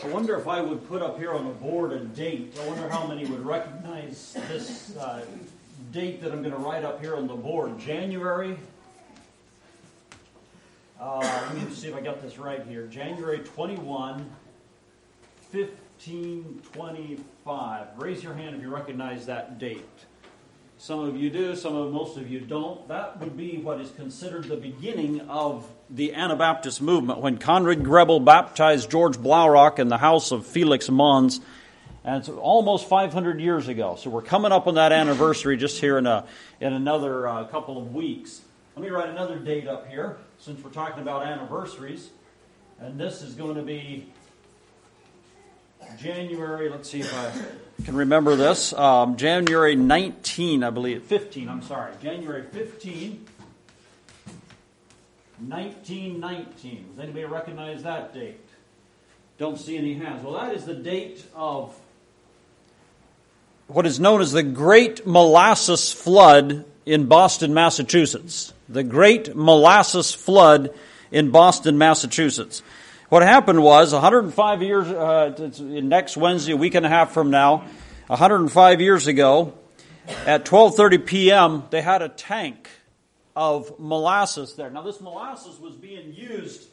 I wonder if I would put up here on the board a date. I wonder how many would recognize this date that I'm going to write up here on the board. January, let me see if I got this right here. January 21, 1525. Raise your hand if you recognize that date. Some of you do, most of you don't. That would be what is considered the beginning of the Anabaptist movement, when Conrad Grebel baptized George Blaurock in the house of Felix Mons, and it's almost 500 years ago. So we're coming up on that anniversary just here in another couple of weeks. Let me write another date up here, since we're talking about anniversaries, and this is going to be January, let's see if I can remember this, January 19, I believe, 15, I'm sorry, January 15, 1919. Does anybody recognize that date? Don't see any hands. Well, that is the date of what is known as the Great Molasses Flood in Boston, Massachusetts. The Great Molasses Flood in Boston, Massachusetts. What happened was 105 years, next Wednesday, a week and a half from now, 105 years ago, at 12:30 p.m., they had a tank of molasses there. Now, this molasses was being used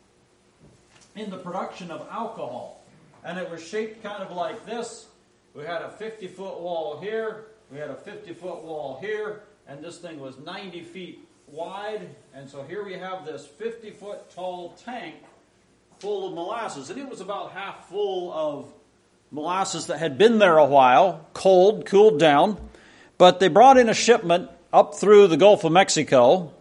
in the production of alcohol, and it was shaped kind of like this. We had a 50-foot wall here, we had a 50-foot wall here, and this thing was 90 feet wide, and so here we have this 50-foot tall tank full of molasses, and it was about half full of molasses that had been there a while, cold, cooled down, but they brought in a shipment up through the Gulf of Mexico,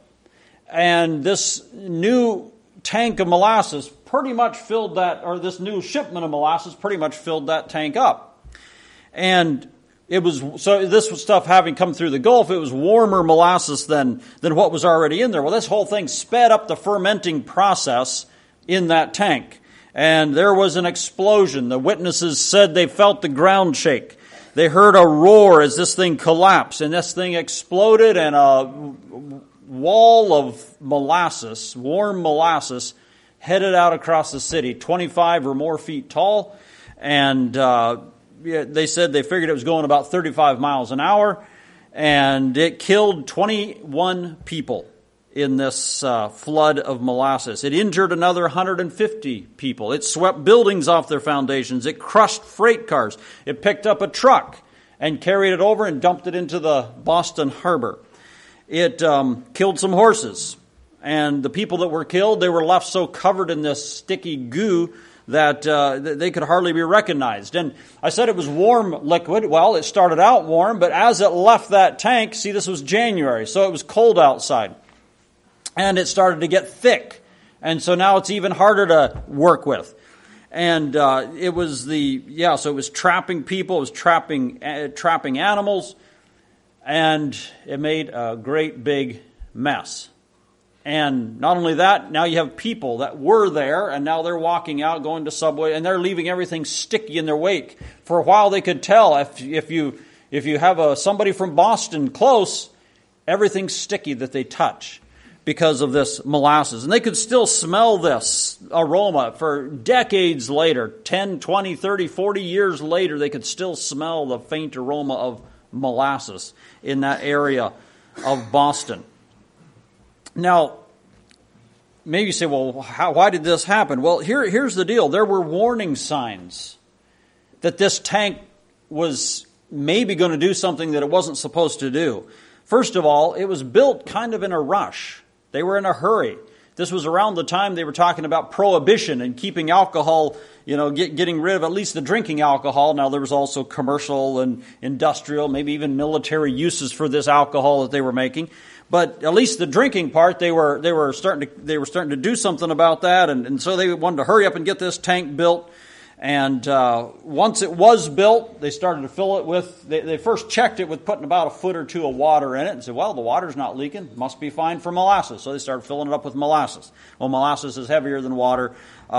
and this new tank of molasses pretty much filled that, or this new shipment of molasses pretty much filled that tank up. And it was, so this stuff having come through the Gulf, it was warmer molasses than what was already in there. Well, this whole thing sped up the fermenting process in that tank. And there was an explosion. The witnesses said they felt the ground shake. They heard a roar as this thing collapsed, and this thing exploded, and a wall of molasses, warm molasses, headed out across the city, 25 or more feet tall. And they said they figured it was going about 35 miles an hour, and it killed 21 people in this flood of molasses. It injured another 150 people. It swept buildings off their foundations. It crushed freight cars. It picked up a truck and carried it over and dumped it into the Boston harbor. It killed some horses. And the people that were killed, they were left so covered in this sticky goo that they could hardly be recognized. And I said it was warm liquid. Well, it started out warm, but as it left that tank, see, this was January, so it was cold outside. And it started to get thick. And so now it's even harder to work with. And so it was trapping people, it was trapping animals, and it made a great big mess. And not only that, now you have people that were there, and now they're walking out, going to Subway, and they're leaving everything sticky in their wake. For a while they could tell if you have somebody from Boston close, everything's sticky that they touch because of this molasses. And they could still smell this aroma for decades later, 10, 20, 30, 40 years later, they could still smell the faint aroma of molasses in that area of Boston. Now, maybe you say, well, why did this happen? Well, here's the deal. There were warning signs that this tank was maybe going to do something that it wasn't supposed to do. First of all, it was built kind of in a rush. They were in a hurry. This was around the time they were talking about prohibition and keeping alcohol, getting rid of at least the drinking alcohol. Now, there was also commercial and industrial, maybe even military uses for this alcohol that they were making. But at least the drinking part, they were starting to do something about that, and so they wanted to hurry up and get this tank built. And once it was built, they started to fill it with. They first checked it with putting about a foot or two of water in it, and said, "Well, the water's not leaking; must be fine for molasses." So they started filling it up with molasses. Well, molasses is heavier than water,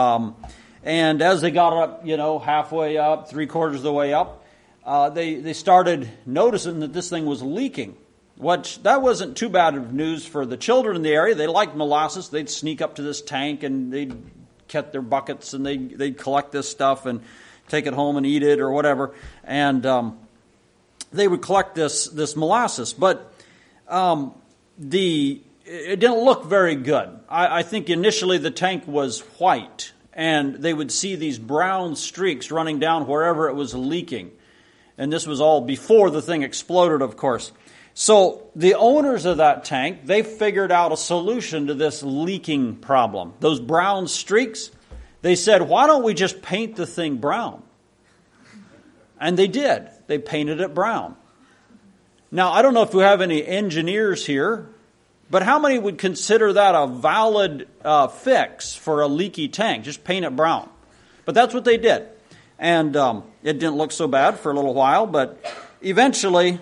and as they got up, halfway up, 3/4 of the way up, they started noticing that this thing was leaking. That wasn't too bad of news for the children in the area. They liked molasses. They'd sneak up to this tank and they'd get their buckets and they'd collect this stuff and take it home and eat it or whatever. And they would collect this molasses. But it didn't look very good. I think initially the tank was white, and they would see these brown streaks running down wherever it was leaking. And this was all before the thing exploded, of course. So the owners of that tank, they figured out a solution to this leaking problem. Those brown streaks, they said, why don't we just paint the thing brown? And they did. They painted it brown. Now, I don't know if we have any engineers here, but how many would consider that a valid fix for a leaky tank? Just paint it brown. But that's what they did. And it didn't look so bad for a little while, but eventually...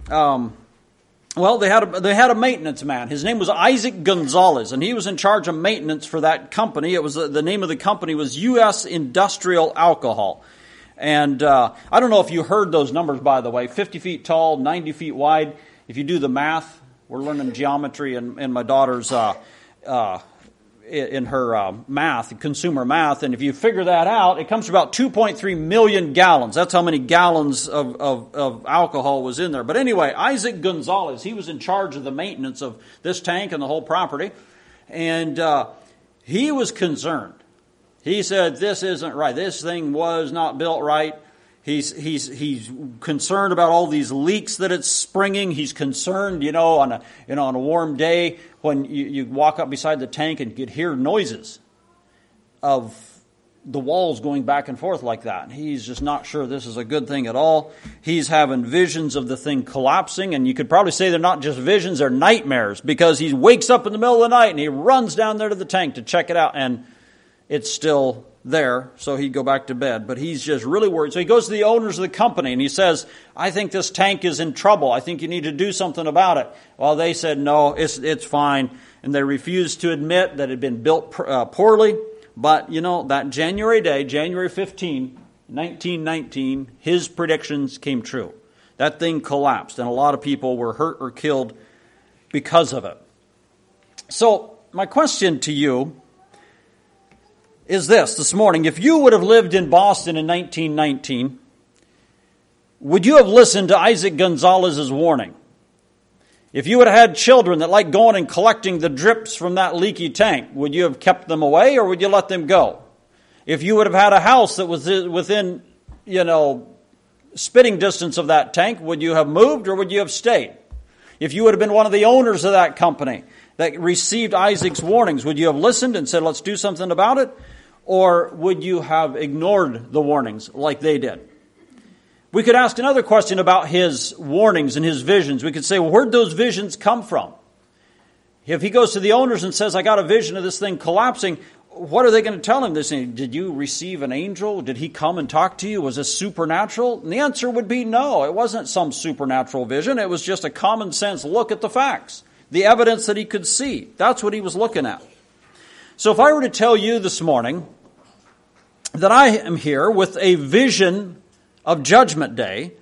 they had a maintenance man. His name was Isaac Gonzalez, and he was in charge of maintenance for that company. It was the name of the company was U.S. Industrial Alcohol. And I don't know if you heard those numbers, by the way, 50 feet tall, 90 feet wide. If you do the math, we're learning geometry in my daughter's in her math, consumer math, and if you figure that out, it comes to about 2.3 million gallons. That's how many gallons of alcohol was in there. But anyway, Isaac Gonzalez, he was in charge of the maintenance of this tank and the whole property, and he was concerned. He said, this isn't right. This thing was not built right. He's concerned about all these leaks that it's springing. He's concerned, on a warm day when you walk up beside the tank and you could hear noises of the walls going back and forth like that. He's just not sure this is a good thing at all. He's having visions of the thing collapsing, and you could probably say they're not just visions, they're nightmares, because he wakes up in the middle of the night and he runs down there to the tank to check it out, and it's still there, so he'd go back to bed. But he's just really worried. So he goes to the owners of the company and he says, I think this tank is in trouble. I think you need to do something about it. Well, they said, no, it's fine. And they refused to admit that it had been built poorly. But, that January day, January 15, 1919, his predictions came true. That thing collapsed, and a lot of people were hurt or killed because of it. So my question to you is this morning. If you would have lived in Boston in 1919, would you have listened to Isaac Gonzalez's warning? If you would have had children that like going and collecting the drips from that leaky tank, would you have kept them away or would you let them go? If you would have had a house that was within, spitting distance of that tank, would you have moved or would you have stayed? If you would have been one of the owners of that company that received Isaac's warnings, would you have listened and said, let's do something about it? Or would you have ignored the warnings like they did? We could ask another question about his warnings and his visions. We could say, well, where'd those visions come from? If he goes to the owners and says, I got a vision of this thing collapsing, what are they going to tell him? They're saying, did you receive an angel? Did he come and talk to you? Was this supernatural? And the answer would be no. It wasn't some supernatural vision. It was just a common sense look at the facts, the evidence that he could see. That's what he was looking at. So if I were to tell you this morning that I am here with a vision of Judgment Day,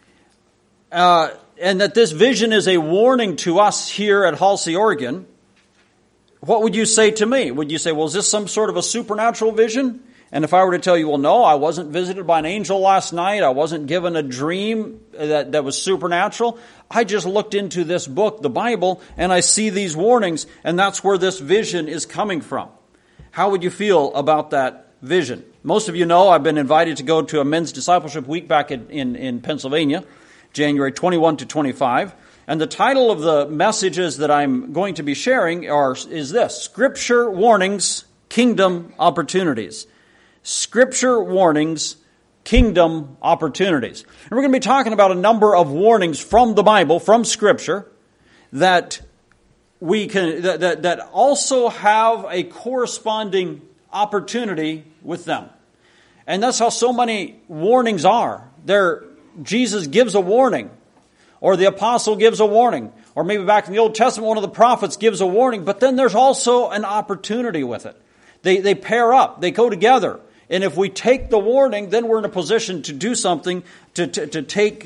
and that this vision is a warning to us here at Halsey, Oregon, what would you say to me? Would you say, well, is this some sort of a supernatural vision? And if I were to tell you, well, no, I wasn't visited by an angel last night, I wasn't given a dream that was supernatural, I just looked into this book, the Bible, and I see these warnings, and that's where this vision is coming from. How would you feel about that vision? Most of you know I've been invited to go to a men's discipleship week back in Pennsylvania, January 21 to 25. And the title of the messages that I'm going to be sharing is this: Scripture Warnings, Kingdom Opportunities. Scripture Warnings, Kingdom Opportunities. And we're going to be talking about a number of warnings from the Bible, from Scripture, that we can that also have a corresponding opportunity with them. And that's how so many warnings are. Jesus gives a warning, or the apostle gives a warning, or maybe back in the Old Testament, one of the prophets gives a warning, but then there's also an opportunity with it. They pair up, they go together. And if we take the warning, then we're in a position to do something, to take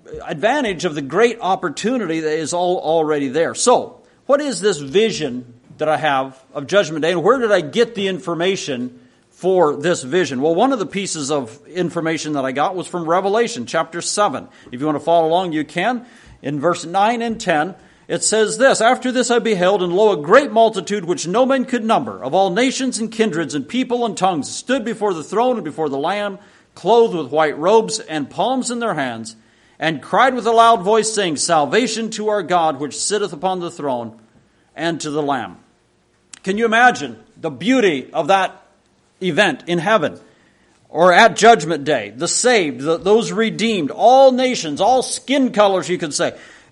advantage of the great opportunity that is already there. So, what is this vision that I have of Judgment Day, and where did I get the information for this vision? Well, one of the pieces of information that I got was from Revelation chapter 7. If you want to follow along, you can. In verse 9 and 10, it says this, "After this I beheld, and lo, a great multitude which no man could number, of all nations and kindreds and people and tongues, stood before the throne and before the Lamb, clothed with white robes and palms in their hands, and cried with a loud voice, saying, Salvation to our God, which sitteth upon the throne, and to the Lamb." Can you imagine the beauty of that event in heaven, or at Judgment Day? The saved, those redeemed, all nations, all skin colors, you could say.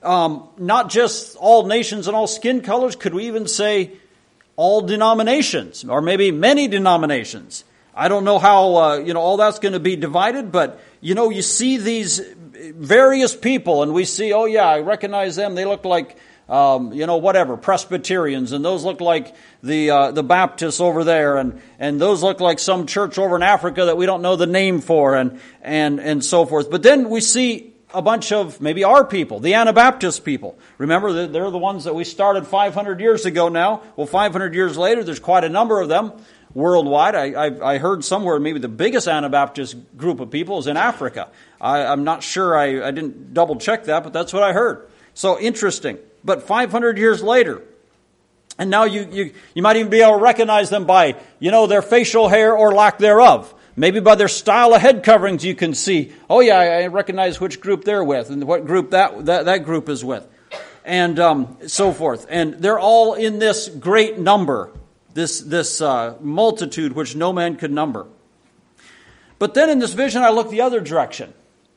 Not just all nations and all skin colors, could we even say all denominations, or maybe many denominations? I don't know how all that's going to be divided, but you see these various people, and we see, oh yeah, I recognize them. They look like whatever, Presbyterians, and those look like the Baptists over there, and those look like some church over in Africa that we don't know the name for, and so forth. But then we see a bunch of maybe our people, the Anabaptist people. Remember, they're the ones that we started 500 years ago now. Well, 500 years later, there's quite a number of them worldwide. I heard somewhere maybe the biggest Anabaptist group of people is in Africa. I'm not sure, I didn't double check that, but that's what I heard. So interesting. But 500 years later, and now you might even be able to recognize them by, their facial hair or lack thereof. Maybe by their style of head coverings you can see, oh yeah, I recognize which group they're with and what group that group is with. And so forth. And they're all in this great number, this multitude which no man could number. But then in this vision I look the other direction.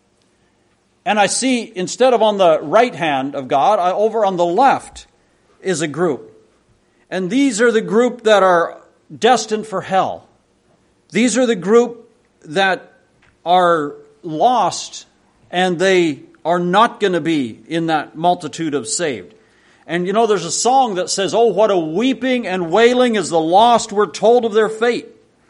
And I see, instead of on the right hand of God, over on the left is a group. And these are the group that are destined for hell. These are the group that are lost, and they are not going to be in that multitude of saved. And there's a song that says, "Oh, what a weeping and wailing as the lost were told of their fate."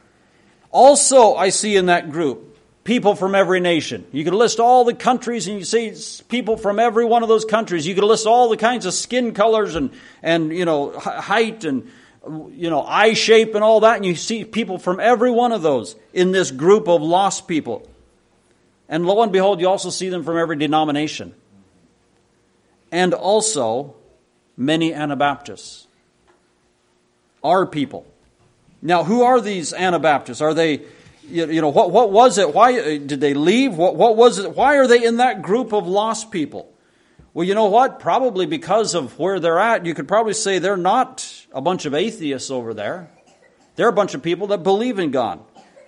Also, I see in that group people from every nation. You could list all the countries, and you see people from every one of those countries. You could list all the kinds of skin colors and height and eye shape and all that, and you see people from every one of those in this group of lost people. And lo and behold, you also see them from every denomination. And also many Anabaptists. Our people. Now, who are these Anabaptists? Are they, what was it? Why did they leave? What was it? Why are they in that group of lost people? Well, you know what? Probably because of where they're at, you could probably say they're not a bunch of atheists over there. They're a bunch of people that believe in God.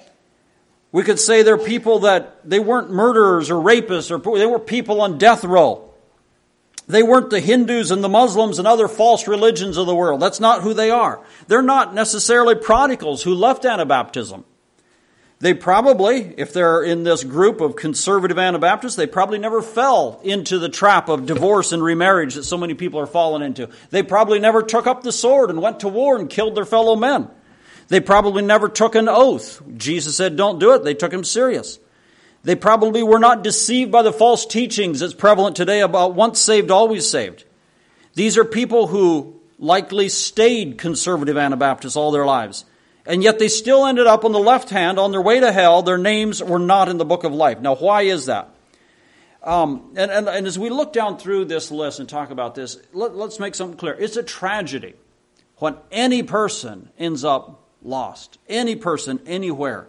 We could say they're people that they weren't murderers or rapists, or they were people on death row. They weren't the Hindus and the Muslims and other false religions of the world. That's not who they are. They're not necessarily prodigals who left Anabaptism. They probably, if they're in this group of conservative Anabaptists, they probably never fell into the trap of divorce and remarriage that so many people are falling into. They probably never took up the sword and went to war and killed their fellow men. They probably never took an oath. Jesus said, don't do it. They took him serious. They probably were not deceived by the false teachings that's prevalent today about once saved, always saved. These are people who likely stayed conservative Anabaptists all their lives. And yet they still ended up on the left hand, on their way to hell. Their names were not in the book of life. Now, why is that? And as we look down through this list and talk about this, let's make something clear. It's a tragedy when any person ends up lost. Any person, anywhere.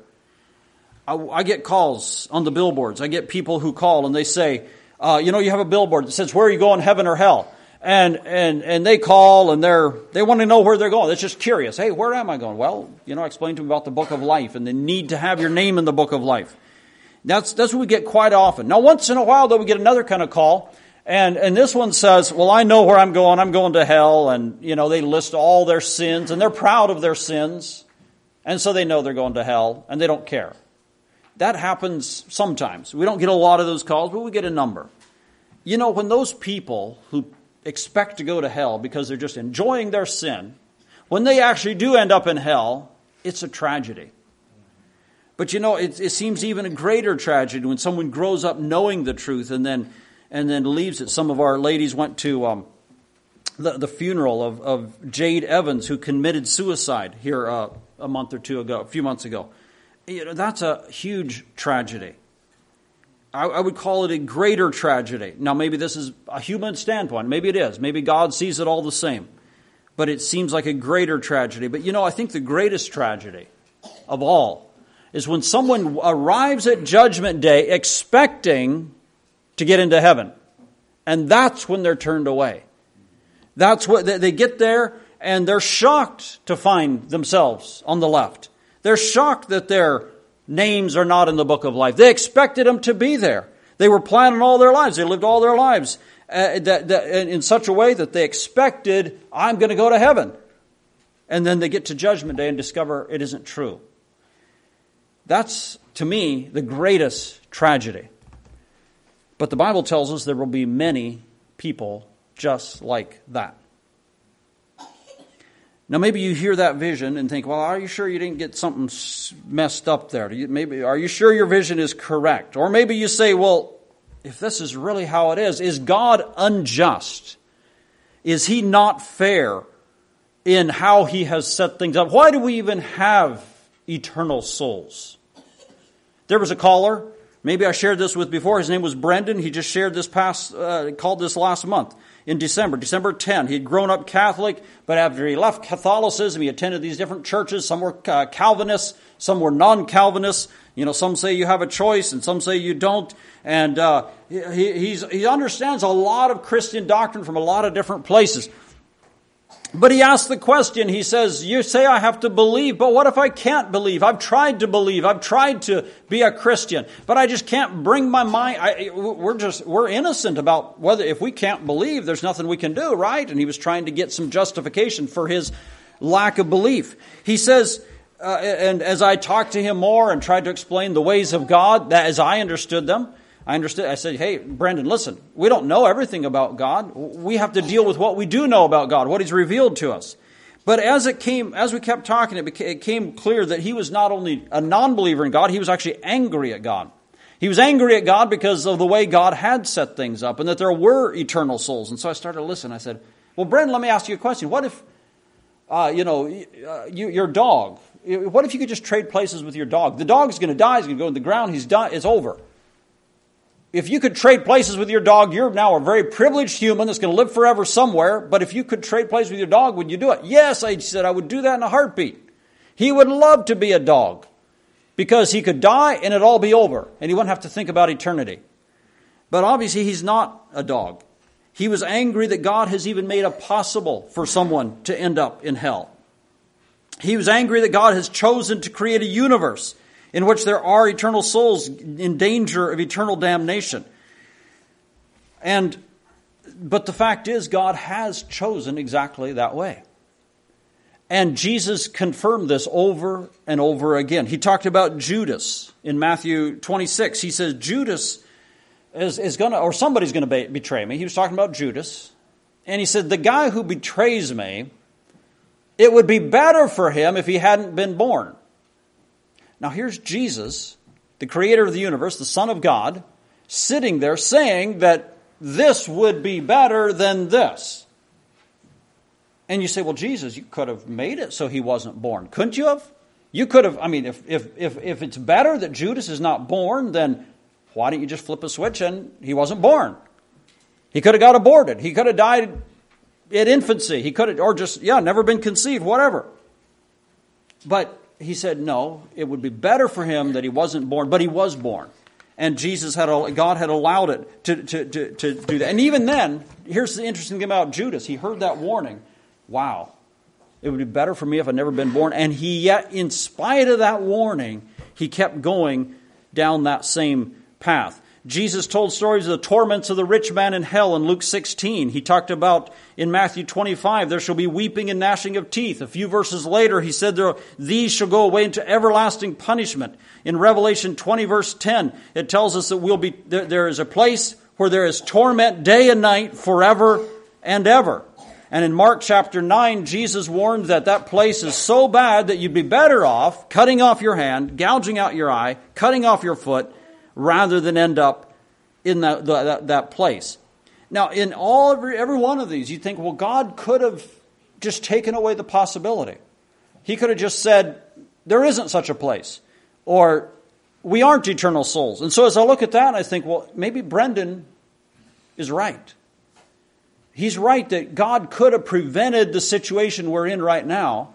I get calls on the billboards. I get people who call and they say, you have a billboard that says, where are you going, heaven or hell? And they call and they want to know where they're going. They're just curious. Hey, where am I going? Well, I explained to them about the book of life and the need to have your name in the book of life. That's what we get quite often. Now, once in a while, though, we get another kind of call. And this one says, well, I know where I'm going to hell. And, they list all their sins and they're proud of their sins. And so they know they're going to hell and they don't care. That happens sometimes. We don't get a lot of those calls, but we get a number. When those people who expect to go to hell because they're just enjoying their sin, when they actually do end up in hell, it's a tragedy. But it seems even a greater tragedy when someone grows up knowing the truth and then leaves it. Some of our ladies went to the funeral of Jade Evans, who committed suicide here a few months ago. That's a huge tragedy. I would call it a greater tragedy. Now, maybe this is a human standpoint. Maybe it is. Maybe God sees it all the same. But it seems like a greater tragedy. But I think the greatest tragedy of all is when someone arrives at Judgment Day expecting to get into heaven. And that's when they're turned away. That's what they get there, and they're shocked to find themselves on the left. They're shocked that their names are not in the book of life. They expected them to be there. They were planning all their lives. They lived all their lives in such a way that they expected, I'm going to go to heaven. And then they get to Judgment Day and discover it isn't true. That's, to me, the greatest tragedy. But the Bible tells us there will be many people just like that. Now, maybe you hear that vision and think, well, are you sure you didn't get something messed up there? Are you sure your vision is correct? Or maybe you say, well, if this is really how it is God unjust? Is He not fair in how He has set things up? Why do we even have eternal souls? There was a caller, maybe I shared this with before. His name was Brendan. He just shared this called this last month. In December 10. He had grown up Catholic, but after he left Catholicism, he attended these different churches. Some were Calvinists, some were non-Calvinists. Some say you have a choice, and some say you don't. And he understands a lot of Christian doctrine from a lot of different places. But he asked the question, he says, you say I have to believe, but what if I can't believe? I've tried to believe. I've tried to be a Christian, but I just can't bring my mind. We're innocent about if we can't believe, there's nothing we can do, right? And he was trying to get some justification for his lack of belief. He says, and as I talked to him more and tried to explain the ways of God, that as I understood them, I said, hey, Brendan, listen, we don't know everything about God. We have to deal with what we do know about God, what He's revealed to us. But as we kept talking, it became clear that he was not only a non-believer in God, he was actually angry at God. He was angry at God because of the way God had set things up and that there were eternal souls. And so I started to listen. I said, well, Brendan, let me ask you a question. What if, your dog, what if you could just trade places with your dog? The dog is going to die. He's going to go in the ground. He's done. It's over. If you could trade places with your dog, you're now a very privileged human that's going to live forever somewhere. But if you could trade places with your dog, would you do it? Yes, I said, I would do that in a heartbeat. He would love to be a dog because he could die and it'd all be over and he wouldn't have to think about eternity. But obviously he's not a dog. He was angry that God has even made it possible for someone to end up in hell. He was angry that God has chosen to create a universe in which there are eternal souls in danger of eternal damnation. But the fact is, God has chosen exactly that way. And Jesus confirmed this over and over again. He talked about Judas in Matthew 26. He says, Judas is going to, or somebody's going to betray me. He was talking about Judas. And he said, the guy who betrays me, it would be better for him if he hadn't been born. Now here's Jesus, the creator of the universe, the Son of God, sitting there saying that this would be better than this. And you say, well, Jesus, you could have made it so he wasn't born. Couldn't you have? You could have, if it's better that Judas is not born, then why don't you just flip a switch and he wasn't born? He could have got aborted. He could have died at infancy. He could have, or just, never been conceived, whatever. But he said, no, it would be better for him that he wasn't born, but he was born. And God had allowed it to do that. And even then, here's the interesting thing about Judas. He heard that warning. Wow, it would be better for me if I'd never been born. And he yet, in spite of that warning, he kept going down that same path. Jesus told stories of the torments of the rich man in hell in Luke 16. He talked about in Matthew 25, there shall be weeping and gnashing of teeth. A few verses later, he said, these shall go away into everlasting punishment. In Revelation 20, verse 10, it tells us that there is a place where there is torment day and night forever and ever. And in Mark chapter 9, Jesus warned that place is so bad that you'd be better off cutting off your hand, gouging out your eye, cutting off your foot, rather than end up in that place. Now, in every one of these, you think, well, God could have just taken away the possibility. He could have just said, there isn't such a place. Or, we aren't eternal souls. And so as I look at that, I think, well, maybe Brendan is right. He's right that God could have prevented the situation we're in right now,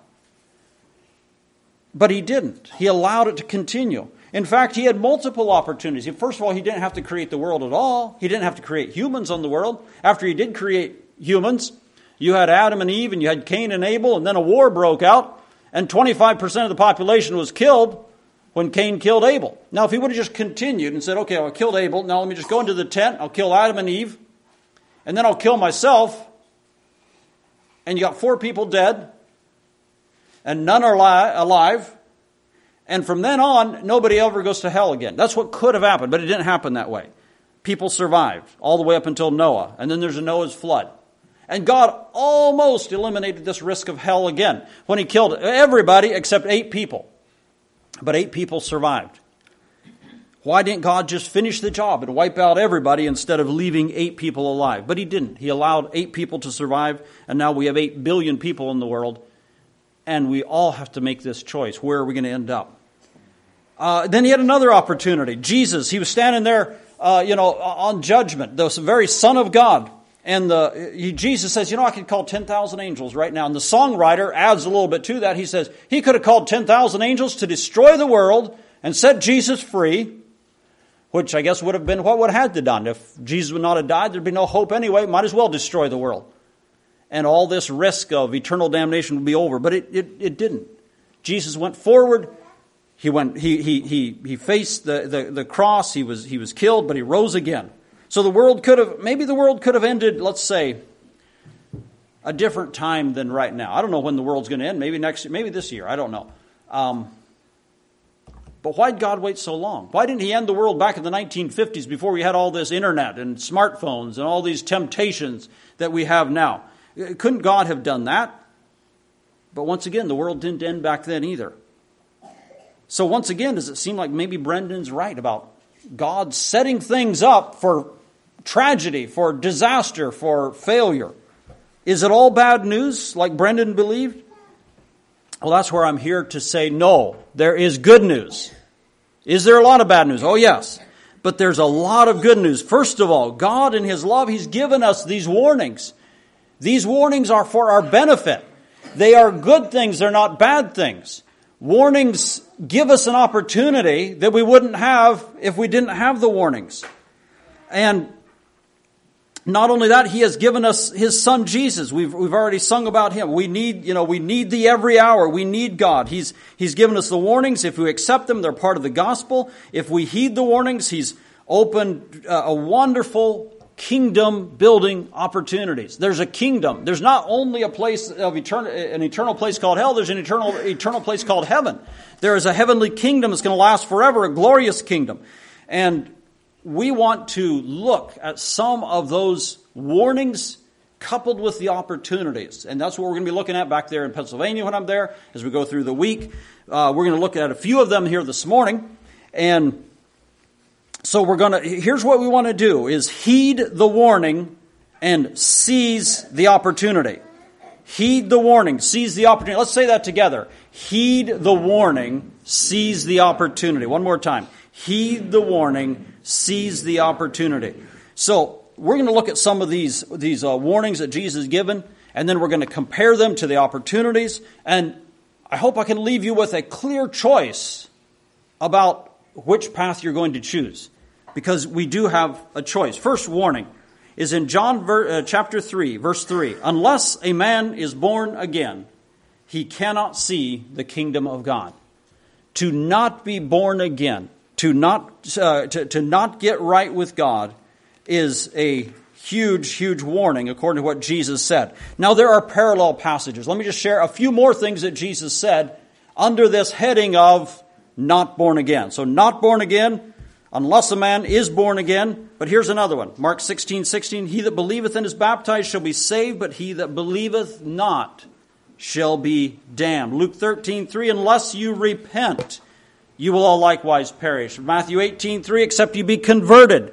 but He didn't. He allowed it to continue. In fact, He had multiple opportunities. First of all, He didn't have to create the world at all. He didn't have to create humans on the world. After He did create humans, you had Adam and Eve, and you had Cain and Abel, and then a war broke out, and 25% of the population was killed when Cain killed Abel. Now, if he would have just continued and said, okay, I killed Abel, now let me just go into the tent, I'll kill Adam and Eve, and then I'll kill myself, and you got 4 people dead, and none are alive, and from then on, nobody ever goes to hell again. That's what could have happened, but it didn't happen that way. People survived all the way up until Noah, and then there's a Noah's flood. And God almost eliminated this risk of hell again when He killed everybody except 8 people. But 8 people survived. Why didn't God just finish the job and wipe out everybody instead of leaving 8 people alive? But He didn't. He allowed 8 people to survive, and now we have 8 billion people in the world, and we all have to make this choice. Where are we going to end up? Then He had another opportunity. Jesus, He was standing there, on judgment, the very Son of God. And Jesus says, I could call 10,000 angels right now. And the songwriter adds a little bit to that. He says, He could have called 10,000 angels to destroy the world and set Jesus free, which I guess would have been what would have had to done. If Jesus would not have died, there'd be no hope anyway. Might as well destroy the world. And all this risk of eternal damnation would be over. But it didn't. Jesus went forward. He faced the cross. He was killed, but He rose again. So the world could have ended, let's say, a different time than right now. I don't know when the world's going to end. Maybe next year, maybe this year. I don't know. But why did God wait so long? Why didn't He end the world back in the 1950s before we had all this internet and smartphones and all these temptations that we have now? Couldn't God have done that? But once again, the world didn't end back then either. So once again, does it seem like maybe Brendan's right about God setting things up for tragedy, for disaster, for failure? Is it all bad news like Brendan believed? Well, that's where I'm here to say no. There is good news. Is there a lot of bad news? Oh, yes. But there's a lot of good news. First of all, God in His love, He's given us these warnings. These warnings are for our benefit. They are good things. They're not bad things. Warnings give us an opportunity that we wouldn't have if we didn't have the warnings. And not only that, He has given us His Son Jesus. We've already sung about Him. We need Thee every hour. We need God. He's given us the warnings. If we accept them, they're part of the gospel. If we heed the warnings, He's opened a wonderful kingdom building opportunities. There's a kingdom. There's not only a place of an eternal place called hell. There's an eternal place called heaven. There is a heavenly kingdom that's going to last forever, a glorious kingdom. And we want to look at some of those warnings coupled with the opportunities. And that's what we're going to be looking at back there in Pennsylvania when I'm there as we go through the week. We're going to look at a few of them here this morning. And so here's what we want to do is heed the warning and seize the opportunity. Heed the warning, seize the opportunity. Let's say that together. Heed the warning, seize the opportunity. One more time. Heed the warning, seize the opportunity. So we're going to look at some of these warnings that Jesus has given, and then we're going to compare them to the opportunities. And I hope I can leave you with a clear choice about which path you're going to choose, because we do have a choice. First warning is in John chapter 3, verse 3. Unless a man is born again, he cannot see the kingdom of God. To not be born again, to not get right with God is a huge, huge warning according to what Jesus said. Now there are parallel passages. Let me just share a few more things that Jesus said under this heading of not born again. So not born again, unless a man is born again. But here's another one. Mark 16:16. He that believeth and is baptized shall be saved, but he that believeth not shall be damned. Luke 13:3. Unless you repent, you will all likewise perish. Matthew 18:3. Except you be converted.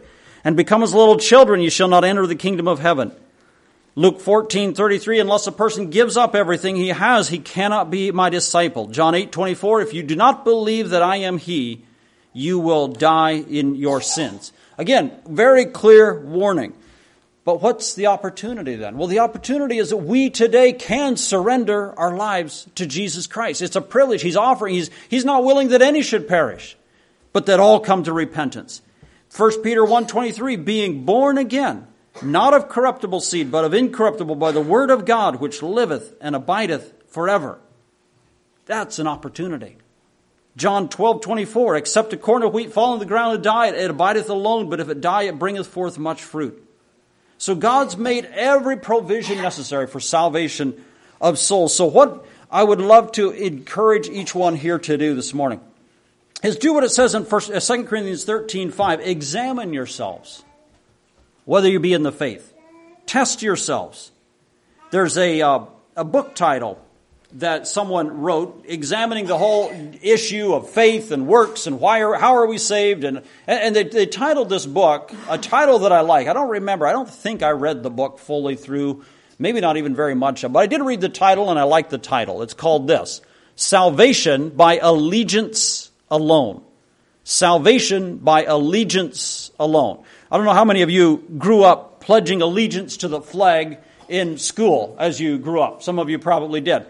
and become as little children, you shall not enter the kingdom of heaven. Luke 14:33, unless a person gives up everything he has, he cannot be my disciple. John 8:24, if you do not believe that I am he, you will die in your sins. Again, very clear warning. But what's the opportunity then? Well, the opportunity is that we today can surrender our lives to Jesus Christ. It's a privilege He's offering. He's not willing that any should perish, but that all come to repentance. 1 Peter 1:23, being born again, not of corruptible seed, but of incorruptible, by the word of God, which liveth and abideth forever. That's an opportunity. John 12:24, except a corn of wheat fall on the ground and die, it abideth alone, but if it die, it bringeth forth much fruit. So God's made every provision necessary for salvation of souls. So what I would love to encourage each one here to do this morning is do what it says in 2 Corinthians 13:5. Examine yourselves, whether you be in the faith. Test yourselves. There's a book title that someone wrote, examining the whole issue of faith and works and how are we saved. And they titled this book, a title that I like. I don't remember. I don't think I read the book fully through, maybe not even very much. But I did read the title, and I like the title. It's called this, Salvation by Allegiance Alone. Salvation by Allegiance Alone. I don't know how many of you grew up pledging allegiance to the flag in school as you grew up. Some of you probably did.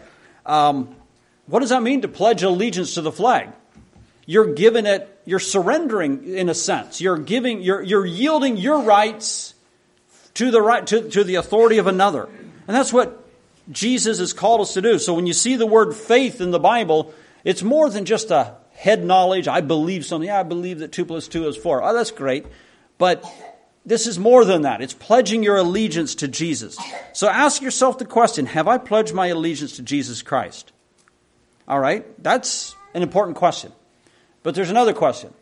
What does that mean to pledge allegiance to the flag? You're giving it, you're surrendering in a sense. You're yielding your rights to the authority of another. And that's what Jesus has called us to do. So when you see the word faith in the Bible, it's more than just a head knowledge. I believe something. Yeah, I believe that 2 + 2 is 4. Oh, that's great. But this is more than that. It's pledging your allegiance to Jesus. So ask yourself the question, have I pledged my allegiance to Jesus Christ? All right, that's an important question. But there's another question.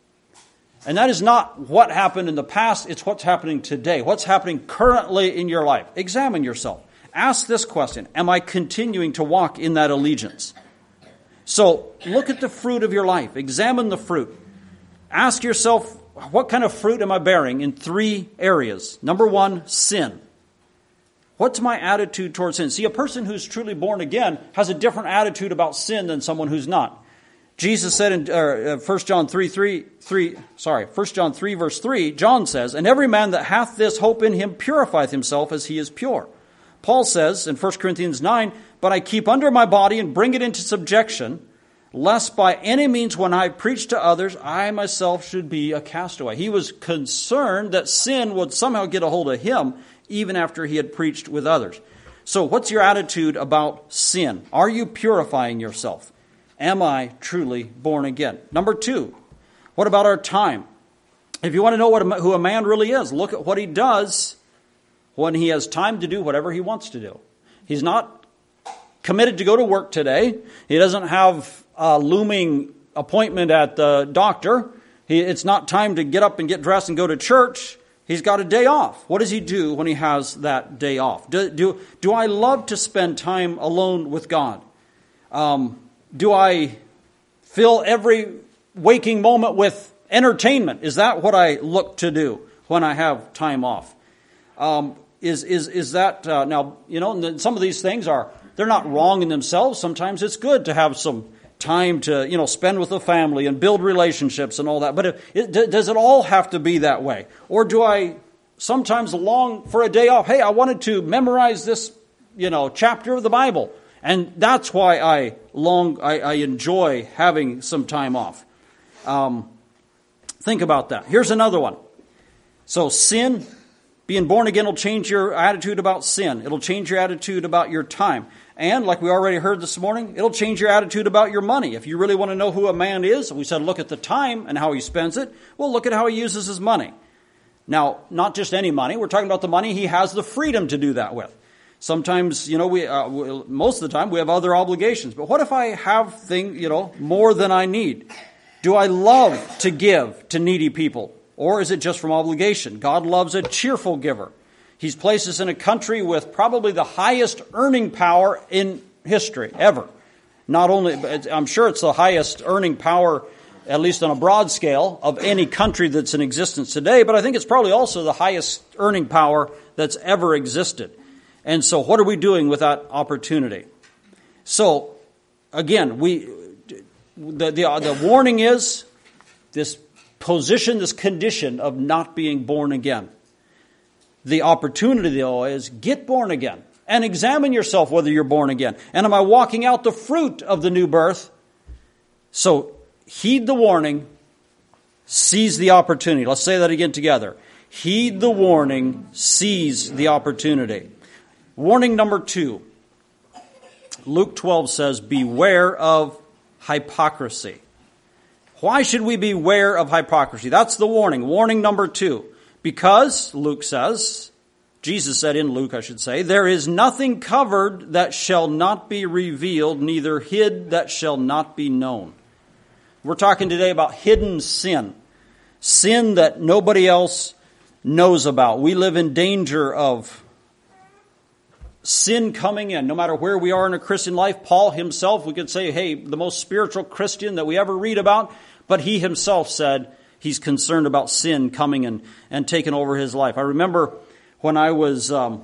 And that is not what happened in the past, it's what's happening today. What's happening currently in your life? Examine yourself. Ask this question, am I continuing to walk in that allegiance? So look at the fruit of your life. Examine the fruit. Ask yourself, what kind of fruit am I bearing in 3 areas? Number 1, sin. What's my attitude towards sin? See, a person who's truly born again has a different attitude about sin than someone who's not. Jesus said in 1 John 3 verse 3, John says, and every man that hath this hope in him purifieth himself as he is pure. Paul says in 1 Corinthians 9, but I keep under my body and bring it into subjection, lest by any means when I preach to others, I myself should be a castaway. He was concerned that sin would somehow get a hold of him even after he had preached with others. So what's your attitude about sin? Are you purifying yourself? Am I truly born again? Number 2, what about our time? If you want to know who a man really is, look at what he does when he has time to do whatever he wants to do. He's not committed to go to work today. He doesn't have a looming appointment at the doctor. It's not time to get up and get dressed and go to church. He's got a day off. What does he do when he has that day off? Do I love to spend time alone with God? Do I fill every waking moment with entertainment? Is that what I look to do when I have time off? Is that now, you know, some of these things they're not wrong in themselves. Sometimes it's good to have some time to, you know, spend with the family and build relationships and all that. But does it all have to be that way? Or do I sometimes long for a day off? Hey, I wanted to memorize this, you know, chapter of the Bible. And that's why I enjoy having some time off. Think about that. Here's another one. So sin, being born again will change your attitude about sin. It'll change your attitude about your time. And like we already heard this morning, it'll change your attitude about your money. If you really want to know who a man is, we said look at the time and how he spends it. Well, look at how he uses his money. Now, not just any money. We're talking about the money he has the freedom to do that with. Sometimes, you know, most of the time we have other obligations. But what if I have things, you know, more than I need? Do I love to give to needy people? Or is it just from obligation? God loves a cheerful giver. He's placed us in a country with probably the highest earning power in history ever. Not only, I'm sure it's the highest earning power at least on a broad scale, of any country that's in existence today, but I think it's probably also the highest earning power that's ever existed. And so what are we doing with that opportunity? So, again, the warning is this position, this condition of not being born again. The opportunity, though, is get born again and examine yourself whether you're born again. And am I walking out the fruit of the new birth? So, heed the warning, seize the opportunity. Let's say that again together. Heed the warning, seize the opportunity. Warning number 2. Luke 12 says, beware of hypocrisy. Why should we beware of hypocrisy? That's the warning. Warning number 2. Because, Luke says, Jesus said in Luke, I should say, there is nothing covered that shall not be revealed, neither hid that shall not be known. We're talking today about hidden sin. Sin that nobody else knows about. We live in danger of sin coming in, no matter where we are in a Christian life. Paul himself, we could say, hey, the most spiritual Christian that we ever read about, but he himself said he's concerned about sin coming and taking over his life. I remember when I was, it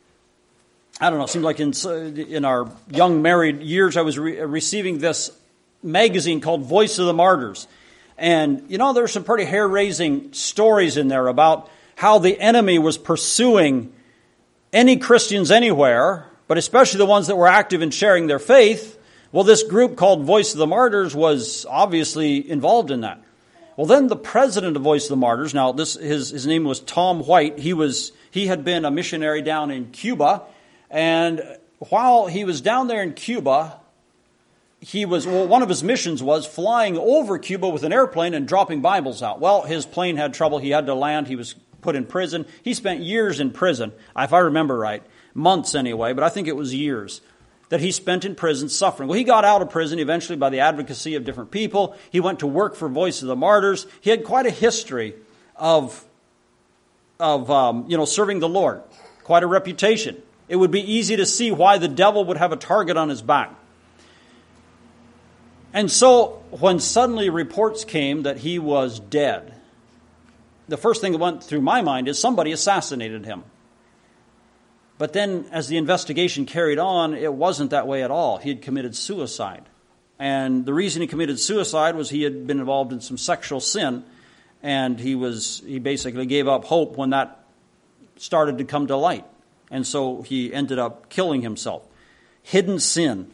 seemed like in our young married years, I was receiving this magazine called Voice of the Martyrs. And, there's some pretty hair-raising stories in there about how the enemy was pursuing any Christians anywhere, but especially the ones that were active in sharing their faith. Well, this group called Voice of the Martyrs was obviously involved in that. Well, then the president of Voice of the Martyrs, now his name was Tom White. He had been a missionary down in Cuba, and while he was down there in Cuba, one of his missions was flying over Cuba with an airplane and dropping Bibles out. Well, his plane had trouble. He had to land. He was put in prison. He spent years in prison, if I remember right. Months anyway, but I think it was years that he spent in prison suffering. Well, he got out of prison eventually by the advocacy of different people. He went to work for Voice of the Martyrs. He had quite a history of serving the Lord. Quite a reputation. It would be easy to see why the devil would have a target on his back. And so, when suddenly reports came that he was dead, the first thing that went through my mind is somebody assassinated him. But then, as the investigation carried on, it wasn't that way at all. He had committed suicide. And the reason he committed suicide was he had been involved in some sexual sin, and he basically gave up hope when that started to come to light. And so he ended up killing himself. Hidden sin.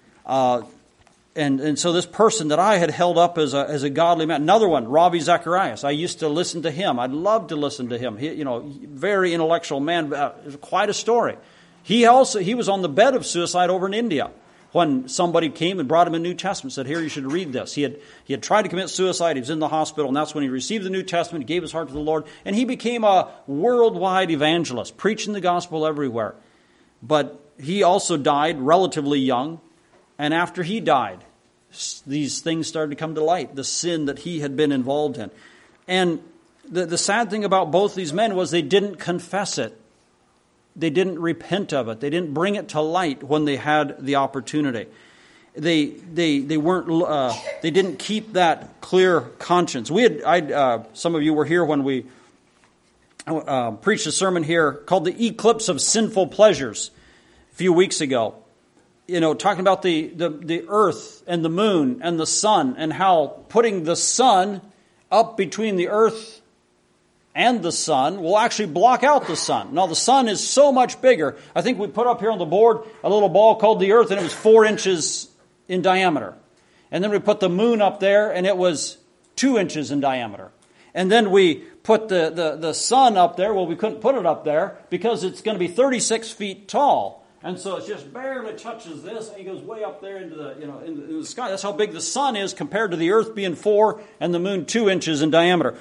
And so this person that I had held up as a godly man, another one, Ravi Zacharias. I used to listen to him. I'd love to listen to him. He, very intellectual man, quite a story. He was on the bed of suicide over in India when somebody came and brought him a New Testament, said, here, you should read this. He had tried to commit suicide. He was in the hospital, and that's when he received the New Testament. He gave his heart to the Lord, and he became a worldwide evangelist, preaching the gospel everywhere. But he also died relatively young. And after he died, these things started to come to light, the sin that he had been involved in. And the sad thing about both these men was they didn't confess it. They didn't repent of it. They didn't bring it to light when they had the opportunity. They didn't keep that clear conscience. Some of you were here when we preached a sermon here called The Eclipse of Sinful Pleasures a few weeks ago. Talking about the earth and the moon and the sun, and how putting the sun up between the earth and the sun will actually block out the sun. Now, the sun is so much bigger. I think we put up here on the board a little ball called the earth, and it was 4 inches in diameter. And then we put the moon up there, and it was 2 inches in diameter. And then we put the sun up there. Well, we couldn't put it up there because it's going to be 36 feet tall. And so it just barely touches this, and it goes way up there into the sky. That's how big the sun is compared to the earth being 4 and the moon 2 inches in diameter.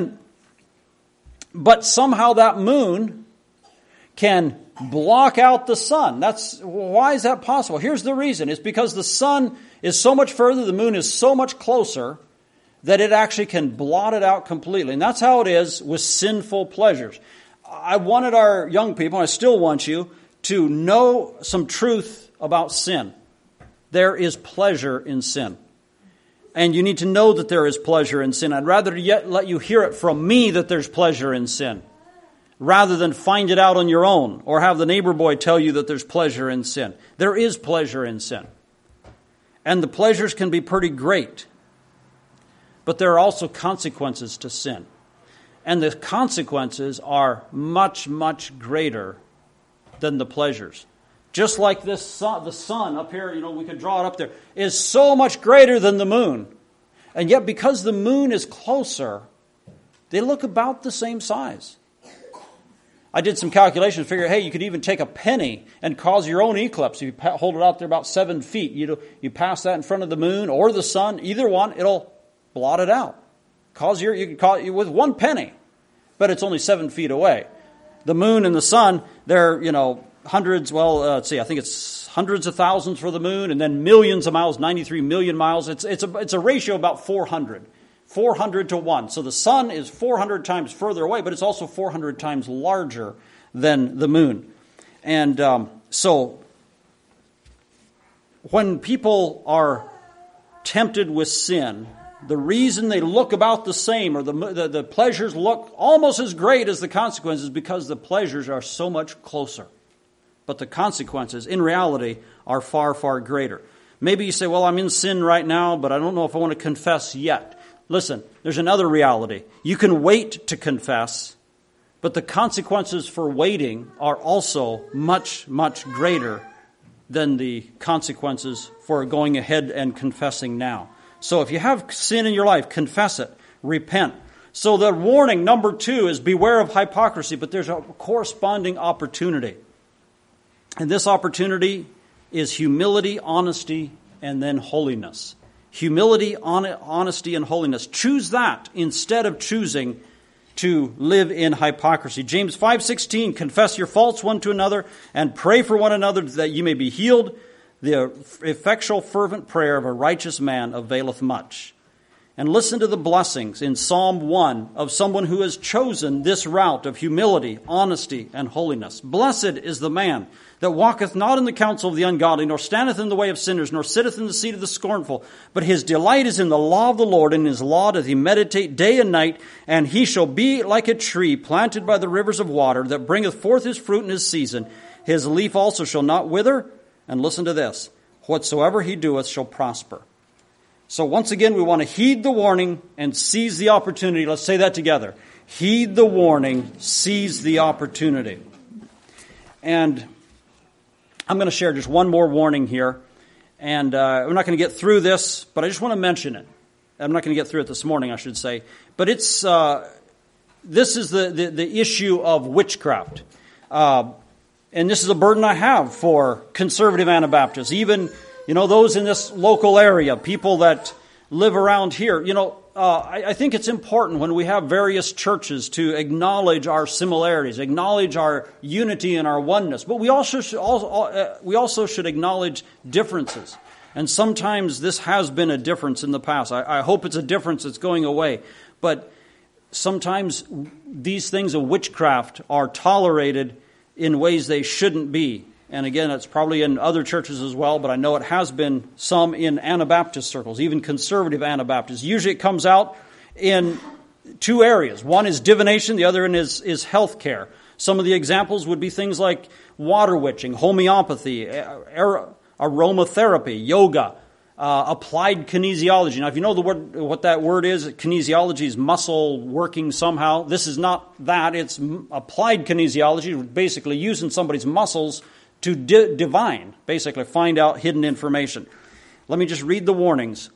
But somehow that moon can block out the sun. Why is that possible? Here's the reason. It's because the sun is so much further, the moon is so much closer, that it actually can blot it out completely. And that's how it is with sinful pleasures. I wanted our young people, and I still want you, to know some truth about sin. There is pleasure in sin. And you need to know that there is pleasure in sin. I'd rather yet let you hear it from me that there's pleasure in sin, rather than find it out on your own or have the neighbor boy tell you that there's pleasure in sin. There is pleasure in sin. And the pleasures can be pretty great. But there are also consequences to sin. And the consequences are much, much greater than the pleasures. Just like this sun, the sun up here, we could draw it up there, is so much greater than the moon. And yet because the moon is closer, they look about the same size. I did some calculations, figured, hey, you could even take a penny and cause your own eclipse. If you hold it out there about 7 feet, you pass that in front of the moon or the sun, either one, it'll blot it out. You can call it with 1 penny, but it's only 7 feet away. The moon and the sun, they're, hundreds, I think it's hundreds of thousands for the moon, and then millions of miles, 93 million miles. It's a ratio about 400. 400 to 1. So the sun is 400 times further away, but it's also 400 times larger than the moon. And so when people are tempted with sin, the reason they look about the same, or the pleasures look almost as great as the consequences, is because the pleasures are so much closer. But the consequences, in reality, are far, far greater. Maybe you say, well, I'm in sin right now, but I don't know if I want to confess yet. Listen, there's another reality. You can wait to confess, but the consequences for waiting are also much, much greater than the consequences for going ahead and confessing now. So if you have sin in your life, confess it, repent. So the warning, number 2, is beware of hypocrisy, but there's a corresponding opportunity. And this opportunity is humility, honesty, and then holiness. Humility, honesty, and holiness. Choose that instead of choosing to live in hypocrisy. James 5:16, confess your faults one to another and pray for one another that you may be healed. The effectual fervent prayer of a righteous man availeth much. And listen to the blessings in Psalm 1 of someone who has chosen this route of humility, honesty, and holiness. Blessed is the man that walketh not in the counsel of the ungodly, nor standeth in the way of sinners, nor sitteth in the seat of the scornful. But his delight is in the law of the Lord, and in his law doth he meditate day and night. And he shall be like a tree planted by the rivers of water, that bringeth forth his fruit in his season. His leaf also shall not wither. And listen to this, whatsoever he doeth shall prosper. So once again, we want to heed the warning and seize the opportunity. Let's say that together. Heed the warning, seize the opportunity. And I'm going to share just one more warning here. And I'm not going to get through this, but I just want to mention it. I'm not going to get through it this morning, I should say. But it's this is the issue of witchcraft. And this is a burden I have for conservative Anabaptists, even those in this local area, people that live around here. I think it's important when we have various churches to acknowledge our similarities, acknowledge our unity and our oneness. But we also should acknowledge differences. And sometimes this has been a difference in the past. I hope it's a difference that's going away. But sometimes these things of witchcraft are tolerated in ways they shouldn't be. And again, it's probably in other churches as well, but I know it has been some in Anabaptist circles, even conservative Anabaptists. Usually it comes out in 2 areas. One is divination, the other is health care. Some of the examples would be things like water witching, homeopathy, aromatherapy, yoga, applied kinesiology. Now, if you know what that word is, kinesiology is muscle working somehow. This is not that. It's applied kinesiology, basically using somebody's muscles to divine, basically find out hidden information. Let me just read the warnings.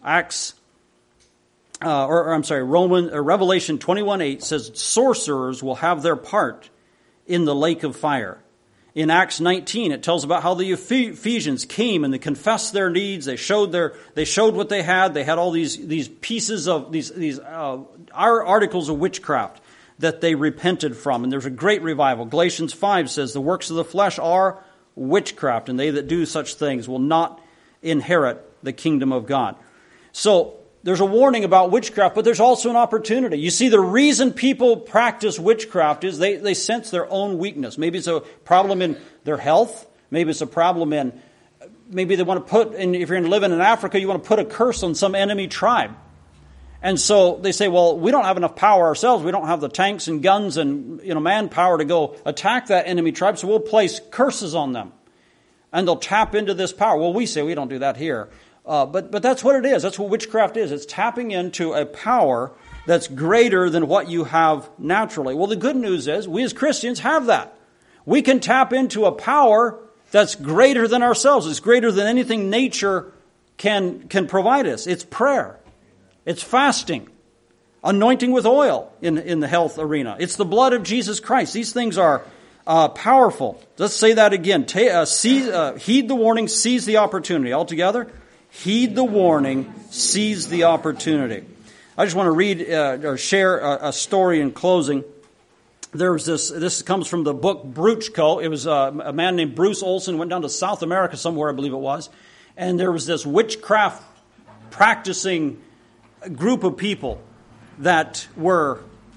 Revelation 21:8 says, sorcerers will have their part in the lake of fire. In Acts 19, it tells about how the Ephesians came and they confessed their needs. They showed what they had. They had all these pieces of these articles of witchcraft that they repented from. And there's a great revival. Galatians 5 says, the works of the flesh are witchcraft, and they that do such things will not inherit the kingdom of God. So there's a warning about witchcraft, but there's also an opportunity. You see, the reason people practice witchcraft is they sense their own weakness. Maybe it's a problem in their health. Maybe it's a problem in maybe they want to put, and if you're going to live in Africa, you want to put a curse on some enemy tribe. And so they say, well, we don't have enough power ourselves. We don't have the tanks and guns and manpower to go attack that enemy tribe, so we'll place curses on them. And they'll tap into this power. Well, we say we don't do that here. But that's what it is. That's what witchcraft is. It's tapping into a power that's greater than what you have naturally. Well, the good news is we as Christians have that. We can tap into a power that's greater than ourselves. It's greater than anything nature can provide us. It's prayer. It's fasting, anointing with oil in the health arena. It's the blood of Jesus Christ. These things are powerful. Let's say that again. Heed the warning, seize the opportunity. All together, heed the warning, seize the opportunity. I just want to read or share a story in closing. There was this comes from the book Bruchko. It was a man named Bruce Olson, went down to South America somewhere, I believe it was. And there was this witchcraft practicing group of people that were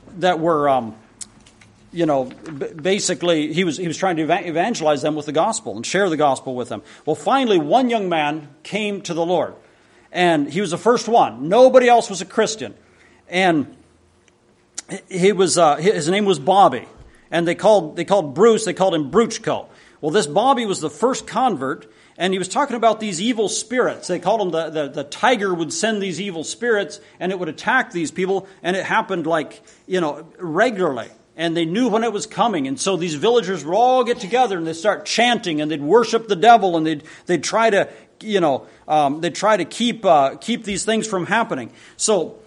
basically he was trying to evangelize them with the gospel and share the gospel with them. Well, finally, one young man came to the Lord, and he was the first one. Nobody else was a Christian, and he was his name was Bobby, and they called Bruce. They called him Bruchko. Well, this Bobby was the first convert. And he was talking about these evil spirits. They called them the tiger would send these evil spirits, and it would attack these people, and it happened regularly. And they knew when it was coming. And so these villagers would all get together and they'd start chanting and they'd worship the devil, and they'd try to keep these things from happening. So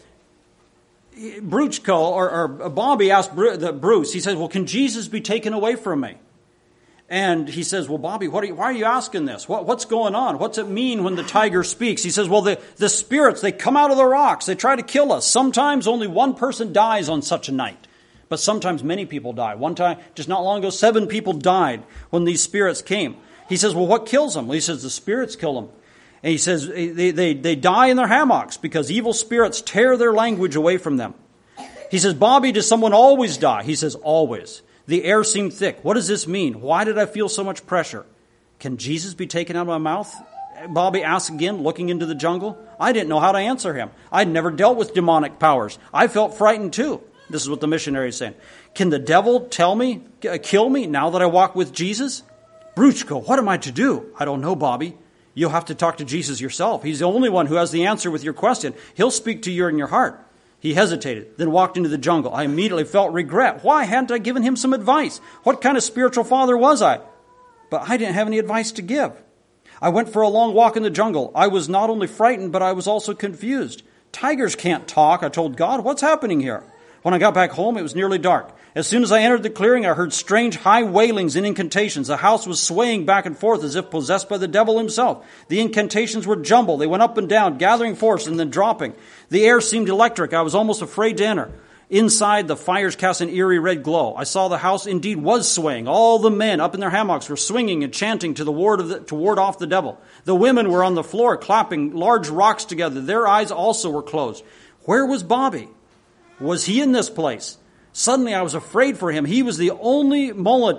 Bruchko or Bobby asked Bruce, he says, well, can Jesus be taken away from me? And he says, well, Bobby, why are you asking this? What's going on? What's it mean when the tiger speaks? He says, well, the spirits, they come out of the rocks. They try to kill us. Sometimes only one person dies on such a night. But sometimes many people die. One time, just not long ago, 7 people died when these spirits came. He says, well, what kills them? Well, he says, the spirits kill them. And he says, they die in their hammocks because evil spirits tear their language away from them. He says, Bobby, does someone always die? He says, always. The air seemed thick. What does this mean? Why did I feel so much pressure? Can Jesus be taken out of my mouth? Bobby asked again, looking into the jungle. I didn't know how to answer him. I'd never dealt with demonic powers. I felt frightened too. This is what the missionary is saying. Can the devil kill me now that I walk with Jesus? Bruchko, what am I to do? I don't know, Bobby. You'll have to talk to Jesus yourself. He's the only one who has the answer with your question. He'll speak to you in your heart. He hesitated, then walked into the jungle. I immediately felt regret. Why hadn't I given him some advice? What kind of spiritual father was I? But I didn't have any advice to give. I went for a long walk in the jungle. I was not only frightened, but I was also confused. Tigers can't talk, I told God. What's happening here? When I got back home, it was nearly dark. As soon as I entered the clearing, I heard strange high wailings and incantations. The house was swaying back and forth as if possessed by the devil himself. The incantations were jumbled. They went up and down, gathering force and then dropping. The air seemed electric. I was almost afraid to enter. Inside, the fires cast an eerie red glow. I saw the house indeed was swaying. All the men up in their hammocks were swinging and chanting to ward off the devil. The women were on the floor clapping large rocks together. Their eyes also were closed. Where was Bobby? Was he in this place? Suddenly I was afraid for him. He was the only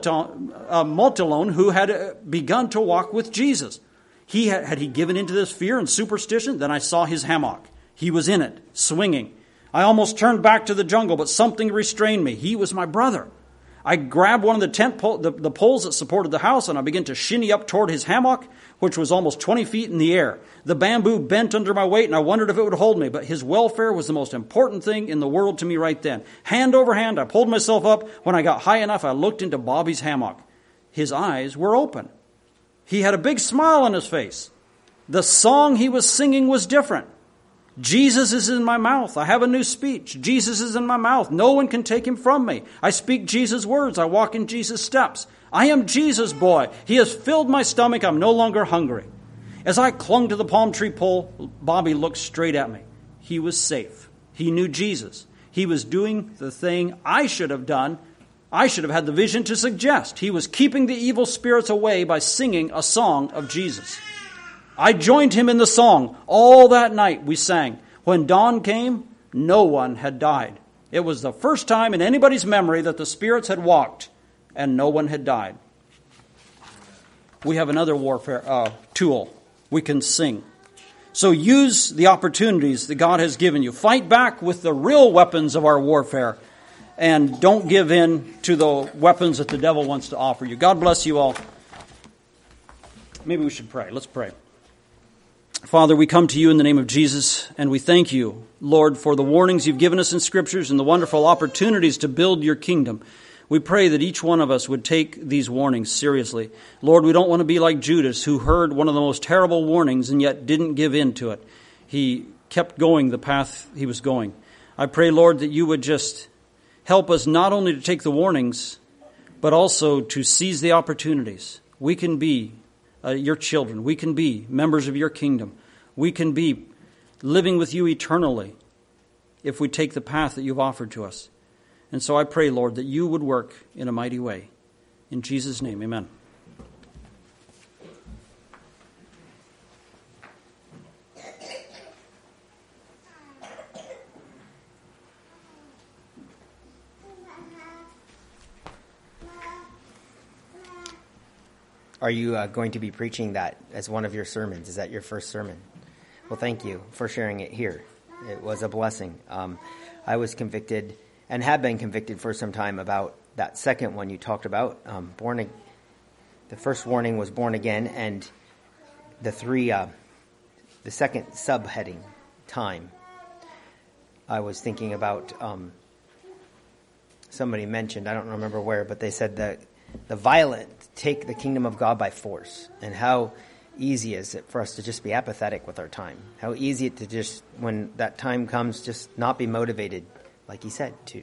Motilone who had begun to walk with Jesus. Had he given into this fear and superstition? Then I saw his hammock. He was in it, swinging. I almost turned back to the jungle, but something restrained me. He was my brother. I grabbed one of the poles that supported the house, and I began to shinny up toward his hammock, which was almost 20 feet in the air. The bamboo bent under my weight, and I wondered if it would hold me, but his welfare was the most important thing in the world to me right then. Hand over hand, I pulled myself up. When I got high enough, I looked into Bobby's hammock. His eyes were open. He had a big smile on his face. The song he was singing was different. Jesus is in my mouth. I have a new speech. Jesus is in my mouth. No one can take him from me. I speak Jesus' words. I walk in Jesus' steps. I am Jesus' boy. He has filled my stomach. I'm no longer hungry. As I clung to the palm tree pole, Bobby looked straight at me. He was safe. He knew Jesus. He was doing the thing I should have done. I should have had the vision to suggest. He was keeping the evil spirits away by singing a song of Jesus. I joined him in the song. All that night we sang. When dawn came, no one had died. It was the first time in anybody's memory that the spirits had walked and no one had died. We have another warfare tool. we can sing. So use the opportunities that God has given you. Fight back with the real weapons of our warfare. And don't give in to the weapons that the devil wants to offer you. God bless you all. Maybe we should pray. Let's pray. Father, we come to you in the name of Jesus, and we thank you, Lord, for the warnings you've given us in Scriptures and the wonderful opportunities to build your kingdom. We pray that each one of us would take these warnings seriously. Lord, we don't want to be like Judas, who heard one of the most terrible warnings and yet didn't give in to it. He kept going the path he was going. I pray, Lord, that you would just help us not only to take the warnings, but also to seize the opportunities. We can be your children. We can be members of your kingdom. We can be living with you eternally if we take the path that you've offered to us. And so I pray, Lord, that you would work in a mighty way. In Jesus' name, amen. Are you going to be preaching that as one of your sermons? Is that your first sermon? Well, thank you for sharing it here. It was a blessing. I was convicted and have been convicted for some time about that second one you talked about. The first warning was born again, and the second subheading, time. I was thinking about somebody mentioned, I don't remember where, but they said that the violent take the kingdom of God by force, and how easy is it for us to just be apathetic with our time? How easy it to just, when that time comes, just not be motivated, like he said, to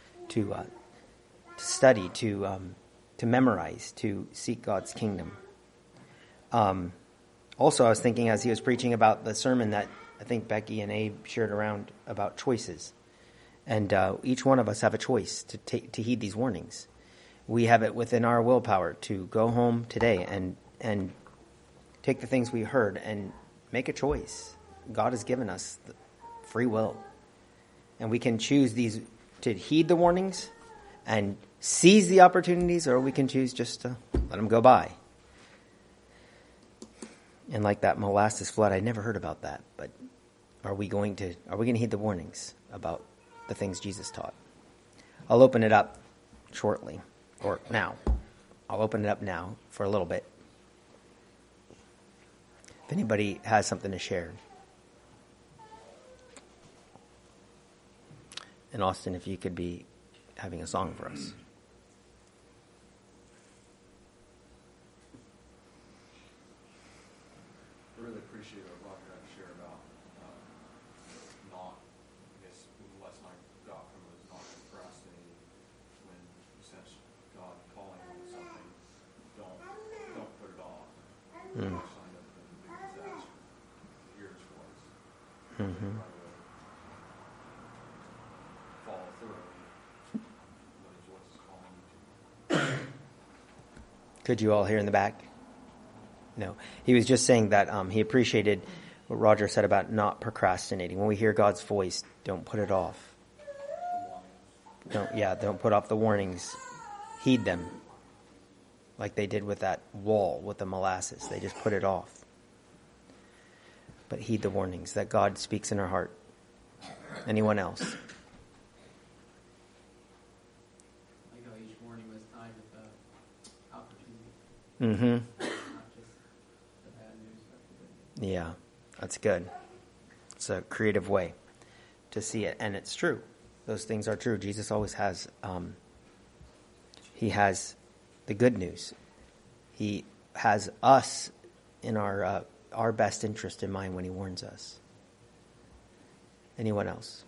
study, to memorize, to seek God's kingdom. Also, I was thinking as he was preaching about the sermon that I think Becky and Abe shared around about choices, and each one of us have a choice to heed these warnings. We have it within our willpower to go home today and take the things we heard and make a choice. God has given us free will. And we can choose to heed the warnings and seize the opportunities, or we can choose just to let them go by. And like that molasses flood, I never heard about that, but are we going to heed the warnings about the things Jesus taught? I'll open it up shortly. Or now. I'll open it up now for a little bit. If anybody has something to share. And Austin, if you could be having a song for us. I really appreciate what Roger had to share about not, I guess the lesson I got from it was not procrastinating when you sense God calling you to something. Don't put it off. Signed up for the big disaster years for us. Mm-hmm. Follow through. What his voice is calling you to. Could you all hear in the back? No. He was just saying that he appreciated what Roger said about not procrastinating. When we hear God's voice, don't put it off. Don't put off the warnings. Heed them. Like they did with that wall with the molasses. They just put it off. But heed the warnings that God speaks in our heart. Anyone else? Like how each morning was timed with the opportunity. Mm-hmm. Not just the bad news, but the good news. Yeah, that's good. It's a creative way to see it. And it's true. Those things are true. Jesus always has, he has the good news. He has us in our best interest in mind when he warns us. Anyone else?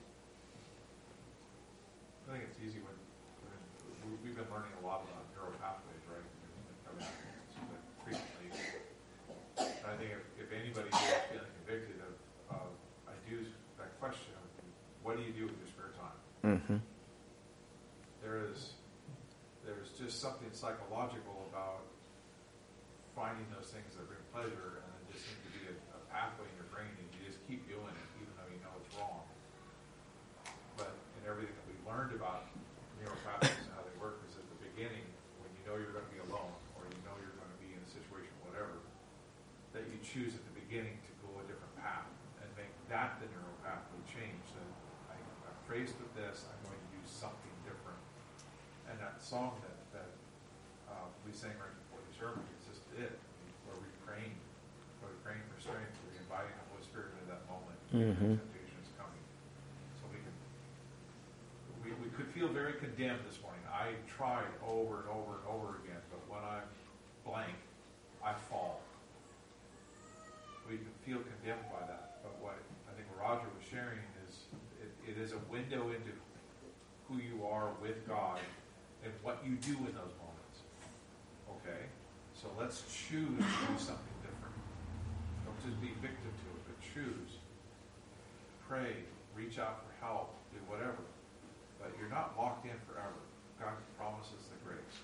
I think it's easy when we've been learning a lot about neural pathways, right? Recently. And I think if anybody is feeling convicted of ideas, that question of what do you do with your spare time? Mm-hmm. There's just something psychological about finding those things that bring pleasure, and it just seems to be a pathway in your brain, and you just keep doing it, even though you know it's wrong. But in everything that we learned about neural pathways and how they work is at the beginning, when you know you're going to be alone, or you know you're going to be in a situation, whatever, that you choose at the beginning nonlinear or pathway change. That I'm faced with this, I'm going to do something different. And that song that we sang right before the sermon is just it. Where we praying for strength, we're inviting the Holy Spirit into that moment. Temptation is coming. So we could feel very condemned this morning. I tried over and over and over again, but when I'm blank, I fall. We can feel condemned by that. But what I think Roger was sharing is it is a window into who you are with God and what you do in those moments. Okay? So let's choose to do something different. Don't just be victim to it, but choose. Pray, reach out for help, do whatever. But you're not locked in forever. God promises the grace.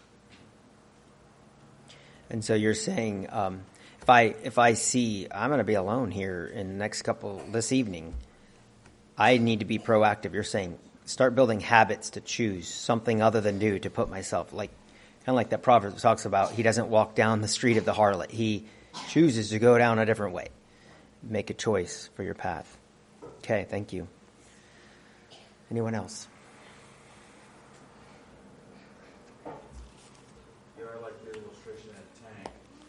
And so you're saying, if I see I'm going to be alone here in the next this evening, I need to be proactive. You're saying start building habits to choose something other than to put myself, kind of like that proverb talks about, he doesn't walk down the street of the harlot. He chooses to go down a different way. Make a choice for your path. Okay, thank you. Anyone else? I like the illustration of that tank.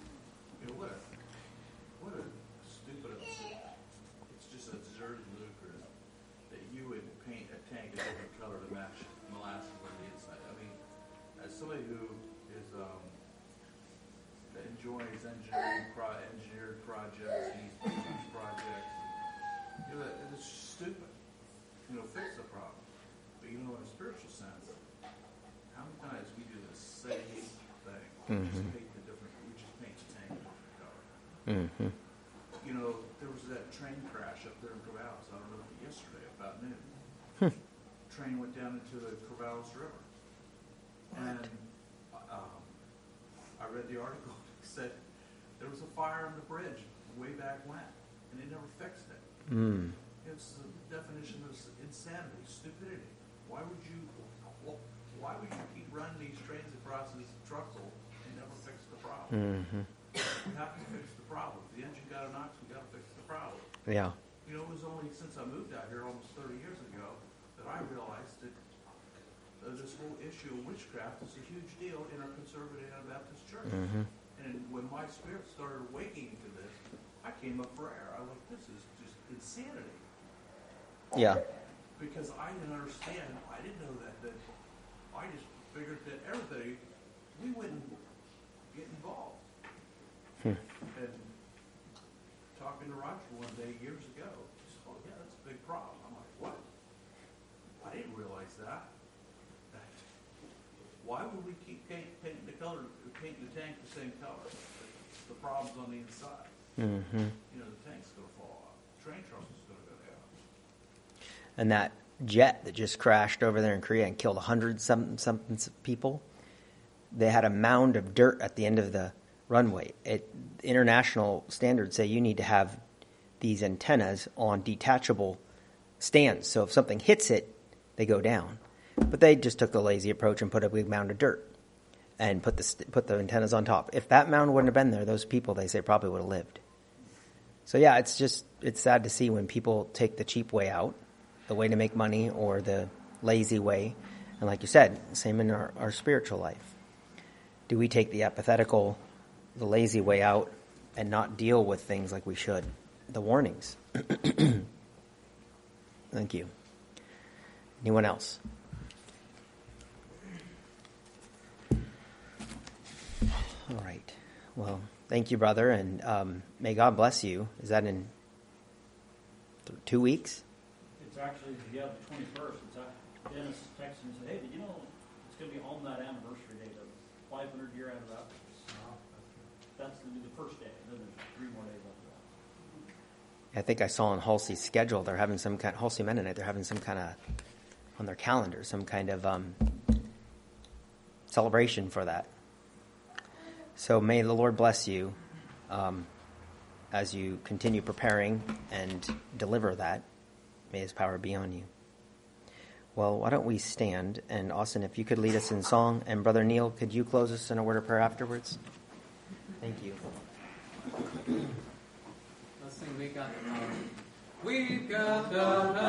What a stupid, it's just absurd and ludicrous that you would paint a tank a different color to match molasses on the inside. I mean, as somebody who is that enjoys engineered projects, these projects, it is stupid. Fix the problem. But in a spiritual sense, how many times we do the same thing? We just paint the tank a different color. There was that train crash up there in Corvallis. I don't know if yesterday about noon. Train went down into the Corvallis River, and I read the article. It said there was a fire on the bridge way back when, and they never fixed it. It's the definition of insanity, stupidity. Why would you keep running these trains across this truck roll and never fix the problem? We have to fix the problem. If the engine got a knock, we got to fix the problem. Yeah. It was only since I moved out here almost 30 years ago that I realized that this whole issue of witchcraft is a huge deal in our conservative Anabaptist church. And when my spirit started awakening to this, I came up for air. I was like, this is just insanity. Yeah. Because I didn't understand. I didn't know that I just figured that everybody, we wouldn't get involved. And talking to Roger one day years ago, he said, oh yeah, that's a big problem. I'm like, what? I didn't realize that. Why would we keep painting the tank the same color? The problem's on the inside. The tank's going to fall off. The train truss's going to go down. And that jet that just crashed over there in Korea and killed 100-something people, they had a mound of dirt at the end of the runway. International standards say you need to have these antennas on detachable stands. So if something hits it, they go down. But they just took the lazy approach and put a big mound of dirt and put the antennas on top. If that mound wouldn't have been there, those people, they say, probably would have lived. So yeah, it's sad to see when people take the cheap way out, the way to make money, or the lazy way. And like you said, same in our spiritual life. Do we take the apathetical, the lazy way out and not deal with things like we should? The warnings. Thank you. Anyone else? All right. Well, thank you, brother, and may God bless you. Is that in 2 weeks? It's actually, the 21st. Dennis texted me and said, hey, did you know it's going to be on that anniversary date of 500-year anniversary? That's going to be the first day, and then there's 3 more days after that. I think I saw on Halsey's schedule, they're having some kind, Halsey Mennonite, they're having some kind of, on their calendar, some kind of celebration for that. So may the Lord bless you as you continue preparing and deliver that. May his power be on you. Well, why don't we stand? And Austin, if you could lead us in song. And Brother Neil, could you close us in a word of prayer afterwards? Thank you. Let's sing We Got the Power. We've got the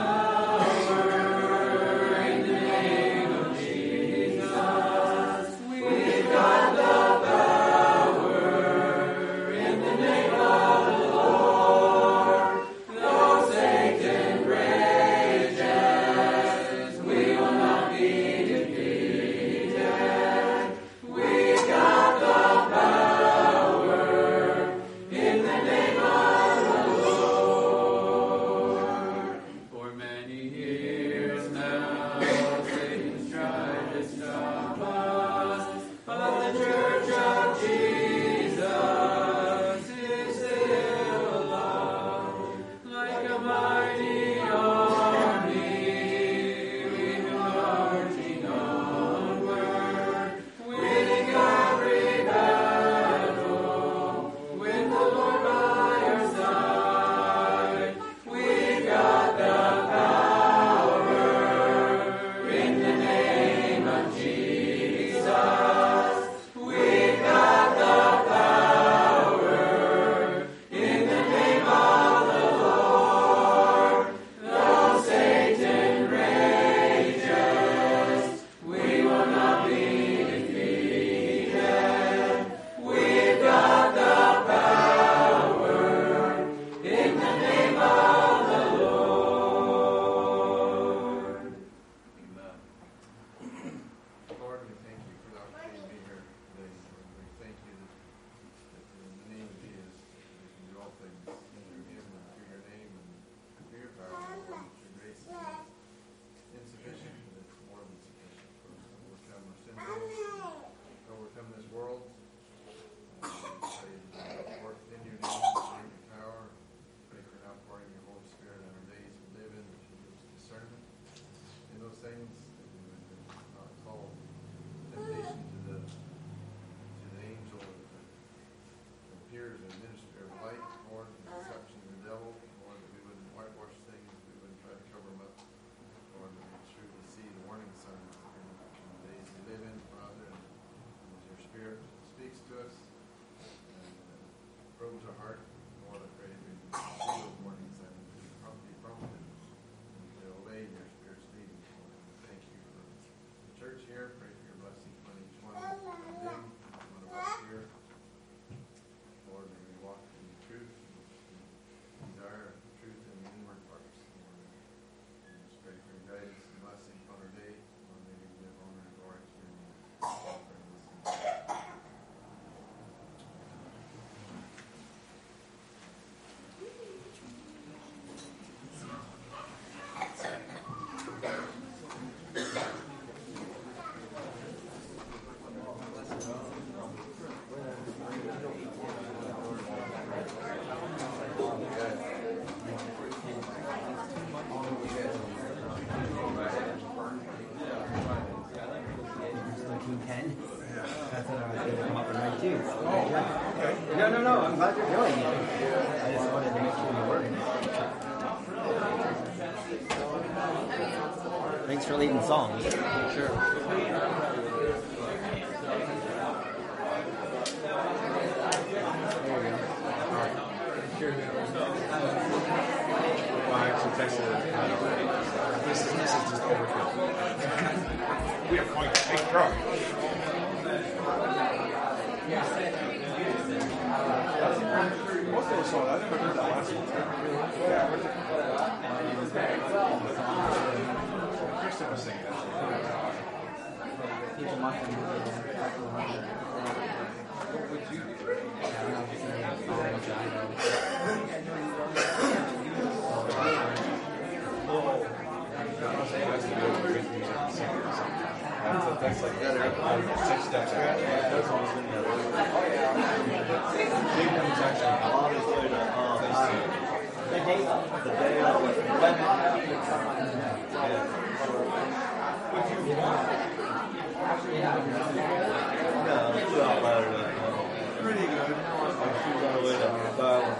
power in the name of Jesus. We've got the power in the name of the Lord. Though Satan rages, we will not be defeated. We've got the power in the name of the Lord. For many years now, Satan's tried to stop us, but the Church of Jesus is still alive. Like a mighty army, we're marching onward, winning every battle, with the Lord by our side. We've got the power in the name of Jesus. We've got the power in the name of the Lord. Though Satan rages, we will not be defeated. We've got the power in the name of the Lord. Amen. Lord, we thank you for the opportunity to be here today. We thank you that in the name of Jesus, we can do all things through him and through your name and through your power, Lord. Your grace is insufficient, but it's more than sufficient for us to overcome our sin, overcome this world. Pray work in your name, in your power. Pray for an outpouring of your Holy Spirit in our days we live in, that you give us discernment in those things, that we would not call temptation to the angel that appears in the ministry of light, or the deception of the devil, or that we wouldn't whitewash things, we wouldn't try to cover them up, or that we truly see the warning signs in the days we live in, Father, and as your Spirit speaks to us and probes our heart, Lord, I pray that we can see those warning signs and be prompted and to obey your Spirit's leading, Lord. And thank you for the church here. Pray for your blessing upon each one of them, each one of us here. Lord, may we walk in the truth, and desire truth in the inward parts, Lord. And just pray for your guidance and blessing upon our day. Lord, may we give honor and glory to your name. That's what I was going to come up and write too. No, I'm glad you're doing it. I just wanted to make sure you were. Thanks for leading songs. Sure. Well, I actually texted it. This is just overkill. We are going to take drugs. Most of the songs, I never heard that last one. Yeah, Kristen was singing that. What would you do? That's like that. 6 steps. That's almost in there. Big one's actually The day of What do you want? No, it's not better. Pretty good. She's on the way to Thailand.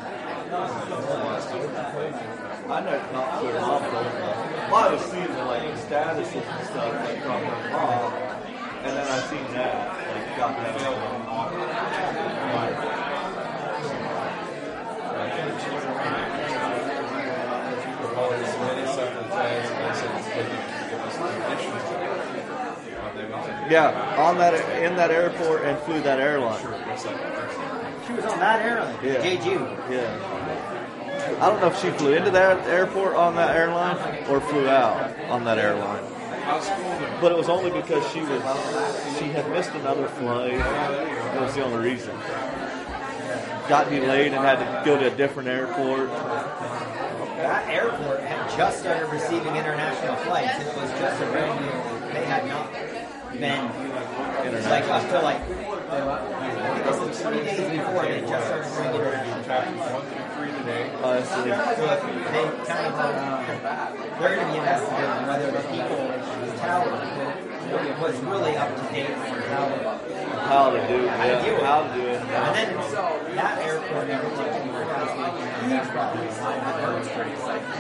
I never talked to her mom. Well, I was seeing the like statuses and stuff like from her mom, and then I seen that like got that. there's many separate things, and they said they didn't give us the conditions. They went to Yeah, on that in that airport and flew that airline. She was on that airline. Yeah. JG. Yeah. I don't know if she flew into that airport on that airline or flew out on that airline. But it was only because she had missed another flight. That was the only reason. Got delayed and had to go to a different airport. That airport had just started receiving international flights. It was just a brand new. They had not been like up to like this was 20 days before they just started bringing international flights. 1 through 3 today. So they kind of they're going to be investigating whether the people the tower was really up to date on How to do it. How to do it. and then that airport in particular has huge problems with bird strikes.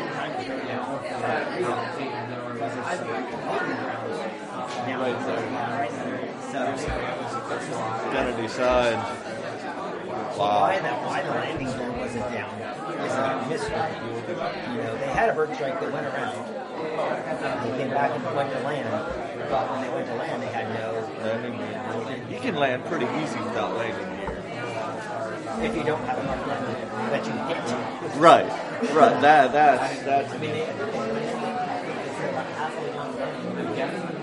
Gonna decide. Why the landing gear wasn't down is a mystery. They had a bird strike that went around. They came back and went to land, but when they went to land, they had no landing gear. You can land pretty easy without landing gear. If you don't have a mark that you hit. Right. That's I mean, they